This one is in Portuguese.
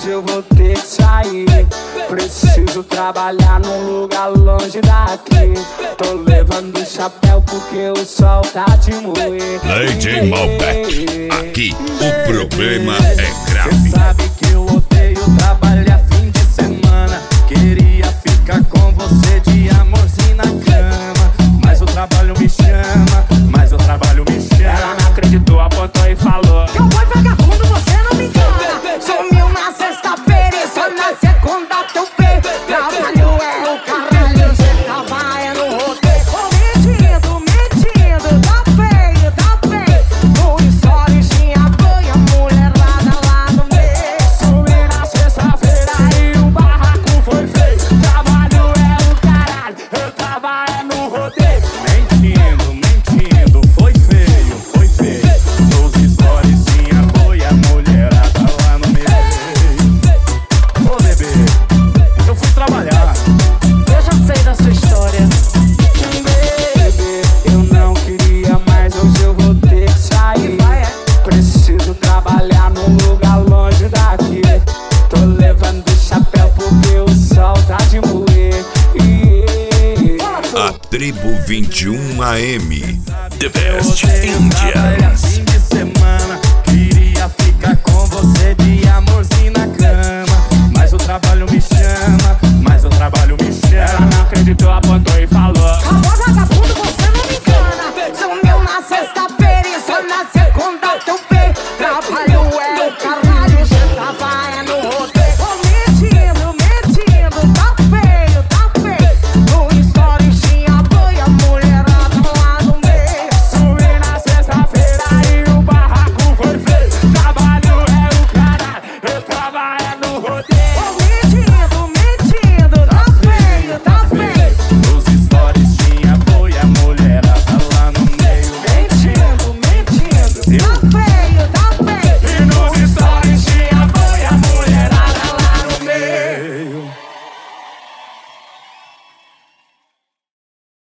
hoje eu vou ter que sair. Preciso trabalhar num lugar longe daqui. Tô levando chapéu porque o sol tá de moer. DJ Malbec, aqui o problema é grave. Cê sabe que eu odeio trabalhar fim de semana. Queria ficar com você de amorzinho na cama, mas o trabalho me chama, mas o trabalho me chama. Ela não acreditou, apontou e falou: cowboy vagabundo, você não me engana. Sumiu na sexta-feira e só na segunda tu vê. Trabalho é o caralho, cê trabalha no roteiro. Mentindo, mentindo, tá feio, tá feio. No story tinha banha, mulherada lá no meio. sumi na sexta-feira e o barraco foi feio. Trabalho é o caralho, eu tava no rodeio. Mentindo, mentindo, foi feio, foi feio. Nos stories tinha boi, a mulherada lá no meio. Ô bebê, eu fui trabalhar. Eu já sei da sua história. Bebê, eu não queria mais, hoje eu vou ter que sair. Preciso trabalhar num lugar longe daqui. Tô levando chapéu porque o sol tá de moer. A Tribo 21 AM, The Eu Best odeio trabalhar Indians. fim